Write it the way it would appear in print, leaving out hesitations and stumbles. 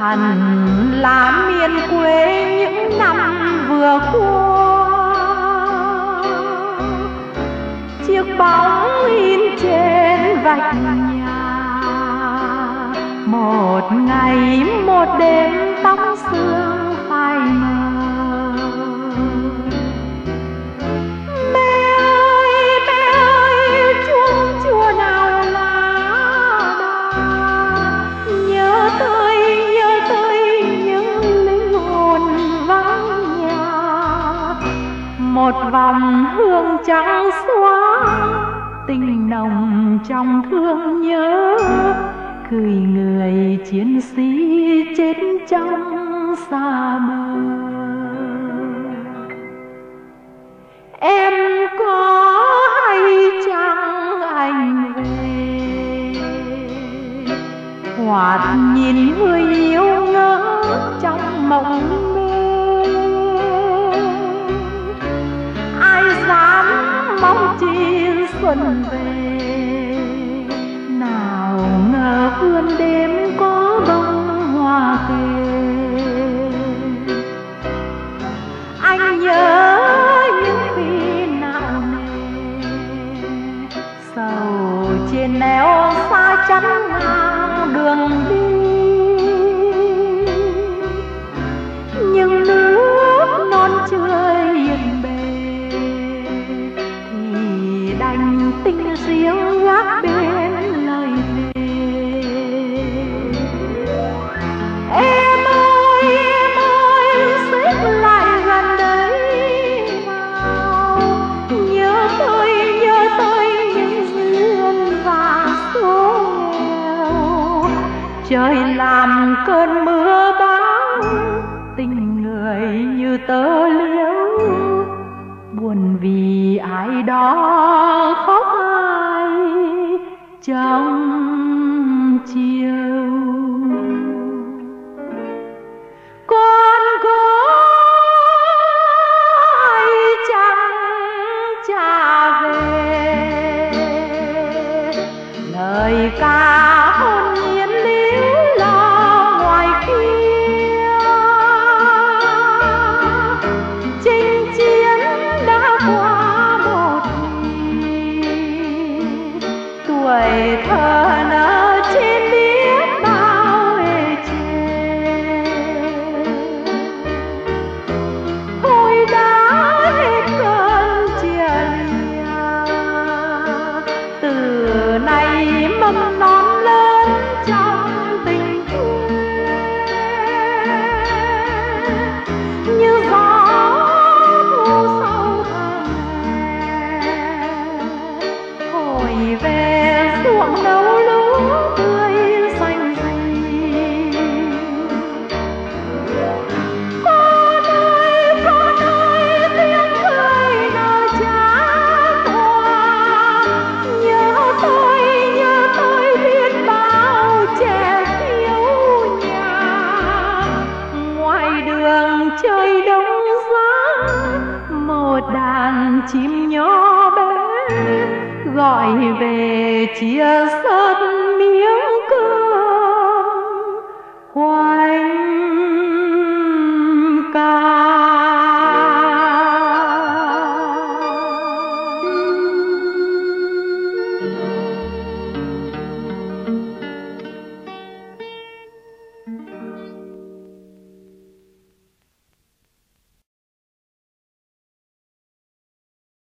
hẳn là miền quê những năm vừa qua. Chiếc bóng in trên vách nhà, một ngày một đêm tóc sương phai mờ. Mẹ ơi, chuông chùa nào lá đà, nhớ tới những linh hồn vắng nhà. Một vòng hương trắng xóa tình nồng trong thương nhớ, gửi người chiến sĩ chết trong xa mơ. Em có hay chăng anh về, thoạt nhìn người yêu ngỡ trong mộng mê. Ai dám mong chi xuân về, nào ngờ vườn đêm có bông hoa kề. Anh nhớ những khi nào nề, sầu trên nẻo xa chắn ngang đường đi. Nhưng nước non chưa yên bề, thì đành tình riêng gác bên lời thề. Em ơi, xích lại gần đây nào, nhớ tới những duyên và số nghèo. Trời làm cơn mưa bão, tình người như tơ liễu, buồn vì ai đó khóc ai trong chiều. Con có ai chẳng trả về, lời ca hồn nhiên líu lo ngoài kia. Chinh chiến đã qua một ngày, tuổi thơ nở trên biết bao ê chề. Thôi đã hết cơn chia lìa, từ nay mầm non lớn trong tình quê. Như gió thu sau tháng hè, hồi về ruộng nấu lúa tươi xanh gì. Con ơi, tiếng cười nào trả qua. Nhớ tôi biết bao trẻ thiếu nhà. Ngoài đường trời đông giá, một đàn chim nhỏ bé gọi về chia sớt